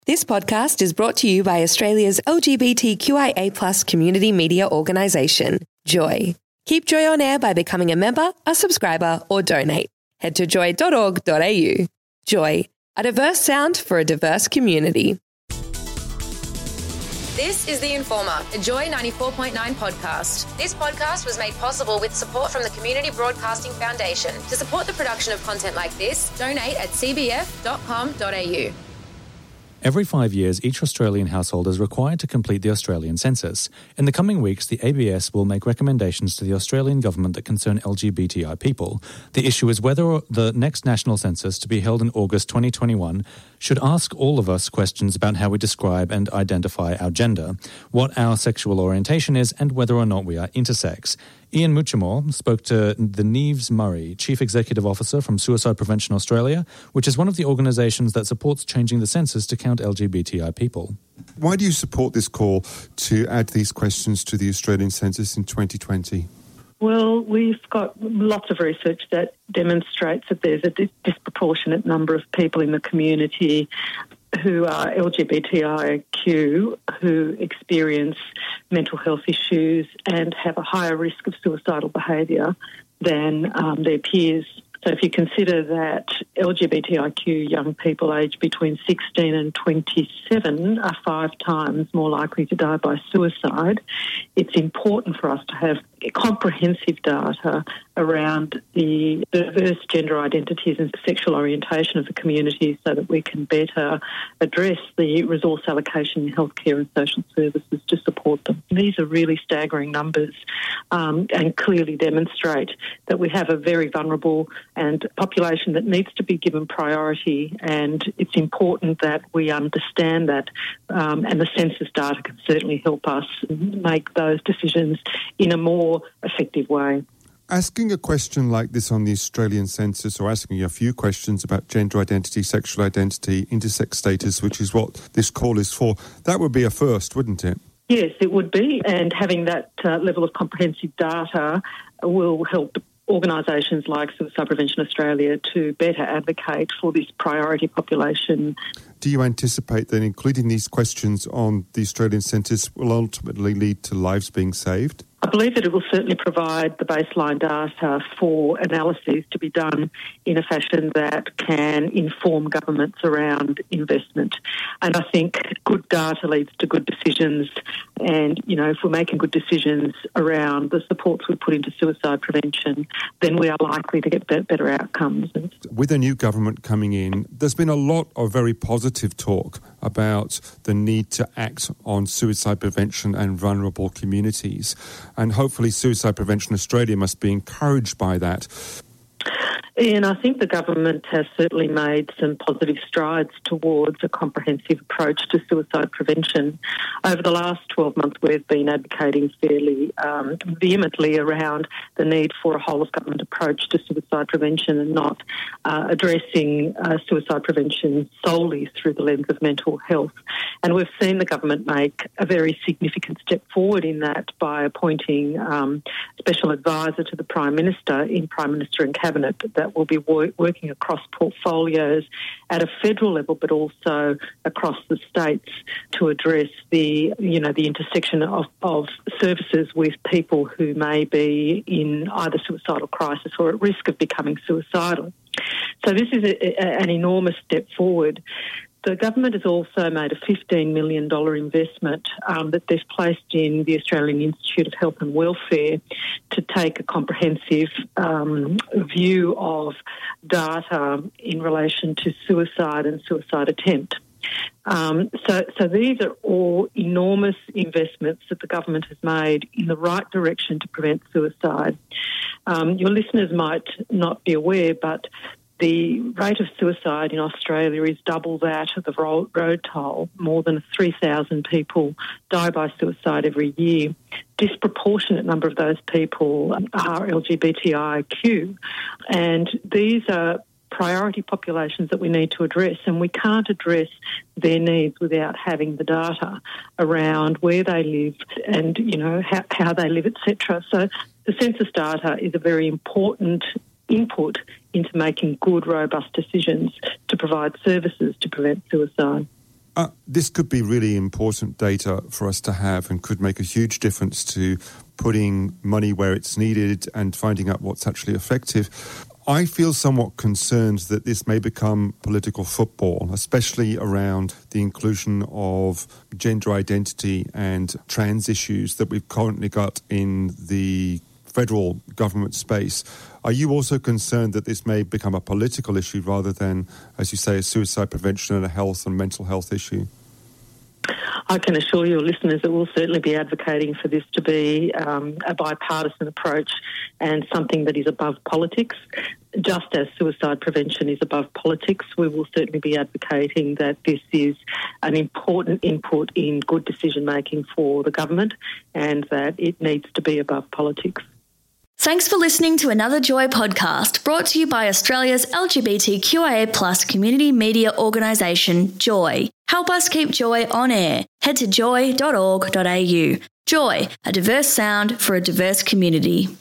This podcast is brought to you by Australia's LGBTQIA+ community media organisation, Joy. Keep Joy on air by becoming a member, a subscriber, or donate. Head to joy.org.au. Joy, a diverse sound for a diverse community. This is The Informer, a Joy 94.9 podcast. This podcast was made possible with support from the Community Broadcasting Foundation. To support the production of content like this, donate at cbf.com.au. Every 5 years, each Australian household is required to complete the Australian census. In the coming weeks, the ABS will make recommendations to the Australian government that concern LGBTI people. The issue is whether the next national census, to be held in August 2021, should ask all of us questions about how we describe and identify our gender, what our sexual orientation is, and whether or not we are intersex. Ian Muchamore spoke to the Neves Murray, Chief Executive Officer from Suicide Prevention Australia, which is one of the organisations that supports changing the census to count LGBTI people. Why do you support this call to add these questions to the Australian census in 2020? Well, we've got lots of research that demonstrates that there's a disproportionate number of people in the community who are LGBTIQ, who experience mental health issues and have a higher risk of suicidal behaviour than their peers. So if you consider that LGBTIQ young people aged between 16 and 27 are 5 times more likely to die by suicide, it's important for us to have comprehensive data around the diverse gender identities and sexual orientation of the community so that we can better address the resource allocation in healthcare and social services to support them. These are really staggering numbers and clearly demonstrate that we have a very vulnerable and population that needs to be given priority, and it's important that we understand that, and the census data can certainly help us make those decisions in a more effective way. Asking a question like this on the Australian census, or asking a few questions about gender identity, sexual identity, intersex status, which is what this call is for, that would be a first, wouldn't it? Yes, it would be, and having that level of comprehensive data will help organisations like Suicide Prevention Australia to better advocate for this priority population. Do you anticipate that including these questions on the Australian census will ultimately lead to lives being saved? I believe that it will certainly provide the baseline data for analyses to be done in a fashion that can inform governments around investment. And I think good data leads to good decisions. And, you know, if we're making good decisions around the supports we put into suicide prevention, then we are likely to get better outcomes. With a new government coming in, there's been a lot of very positive talk about the need to act on suicide prevention and vulnerable communities. And hopefully Suicide Prevention Australia must be encouraged by that. Ian, I think the government has certainly made some positive strides towards a comprehensive approach to suicide prevention. Over the last 12 months, we've been advocating fairly vehemently around the need for a whole-of-government approach to suicide prevention and not addressing suicide prevention solely through the lens of mental health. And we've seen the government make a very significant step forward in that by appointing special advisor to the Prime Minister in Prime Minister and Cabinet that will be working across portfolios at a federal level, but also across the states to address the intersection of services with people who may be in either suicidal crisis or at risk of becoming suicidal. So this is an enormous step forward. The government has also made a $15 million investment that they've placed in the Australian Institute of Health and Welfare to take a comprehensive view of data in relation to suicide and suicide attempt. So these are all enormous investments that the government has made in the right direction to prevent suicide. Your listeners might not be aware, but the rate of suicide in Australia is double that of the road toll. More than 3,000 people die by suicide every year. Disproportionate number of those people are LGBTIQ. And these are priority populations that we need to address, and we can't address their needs without having the data around where they live and, how they live, etc. So the census data is a very important input into making good, robust decisions to provide services to prevent suicide. This could be really important data for us to have and could make a huge difference to putting money where it's needed and finding out what's actually effective. I feel somewhat concerned that this may become political football, especially around the inclusion of gender identity and trans issues that we've currently got in the federal government space. Are you also concerned that this may become a political issue rather than, as you say, a suicide prevention and a health and mental health issue? I can assure your listeners that we'll certainly be advocating for this to be a bipartisan approach and something that is above politics. Just as suicide prevention is above politics, we will certainly be advocating that this is an important input in good decision-making for the government and that it needs to be above politics. Thanks for listening to another Joy podcast brought to you by Australia's LGBTQIA+ community media organisation, Joy. Help us keep Joy on air. Head to joy.org.au. Joy, a diverse sound for a diverse community.